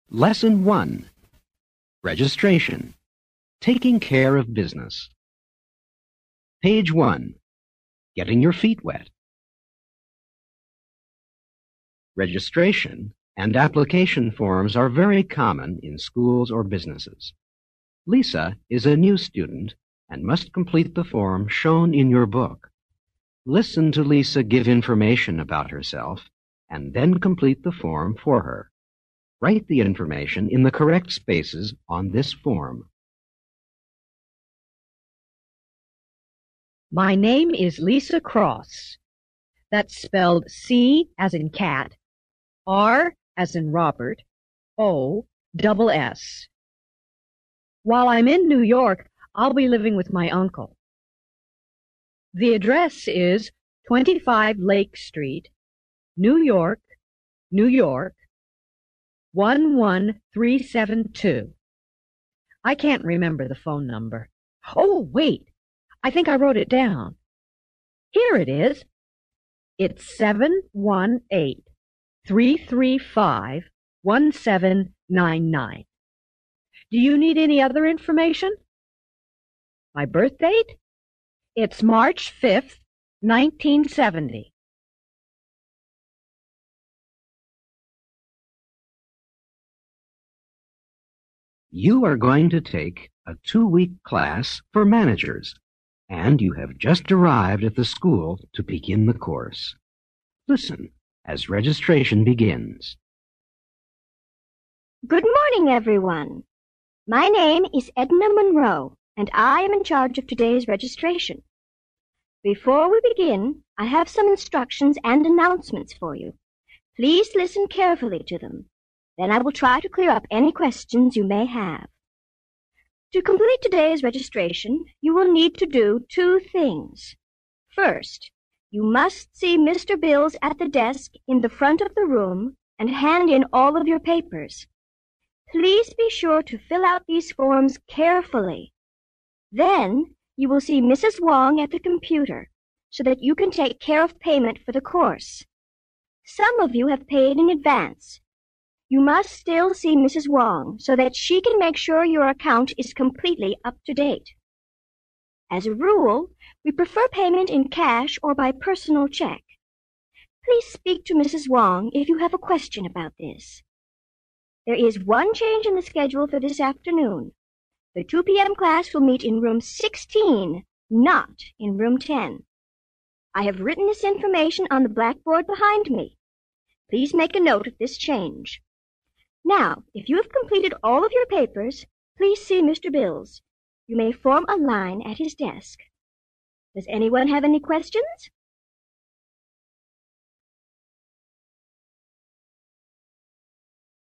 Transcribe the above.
Lesson 1. Registration. Taking care of business. Page 1. Getting your feet wet. Registration and application forms are very common in schools or businesses. Lisa is a new student and must complete the form shown in your book. Listen to Lisa give information about herself and then complete the form for her. Write the information in the correct spaces on this form. My name is Lisa Cross. That's spelled C as in cat, R as in Robert, O double S. While I'm in New York, I'll be living with my uncle. The address is 25 Lake Street, New York, New York, 11372. I can't remember the phone number. Oh, wait. I think I wrote it down. Here it is. It's 718-335-1799. Do you need any other information? My birth date? It's March 5th, 1970. You are going to take a 2-week class for managers, and you have just arrived at the school to begin the course. Listen as registration begins. Good morning, everyone. My name is Edna Monroe, and I am in charge of today's registration. Before we begin, I have some instructions and announcements for you. Please listen carefully to them. Then I will try to clear up any questions you may have. To complete today's registration, you will need to do 2 things. First, you must see Mr. Bills at the desk in the front of the room and hand in all of your papers. Please be sure to fill out these forms carefully. Then, you will see Mrs. Wong at the computer so that you can take care of payment for the course. Some of you have paid in advance. You must still see Mrs. Wong so that she can make sure your account is completely up to date. As a rule, we prefer payment in cash or by personal check. Please speak to Mrs. Wong if you have a question about this. There is one change in the schedule for this afternoon. The 2 p.m. class will meet in room 16, not in room 10. I have written this information on the blackboard behind me. Please make a note of this change. Now, if you have completed all of your papers, please see Mr. Bills. You may form a line at his desk. Does anyone have any questions?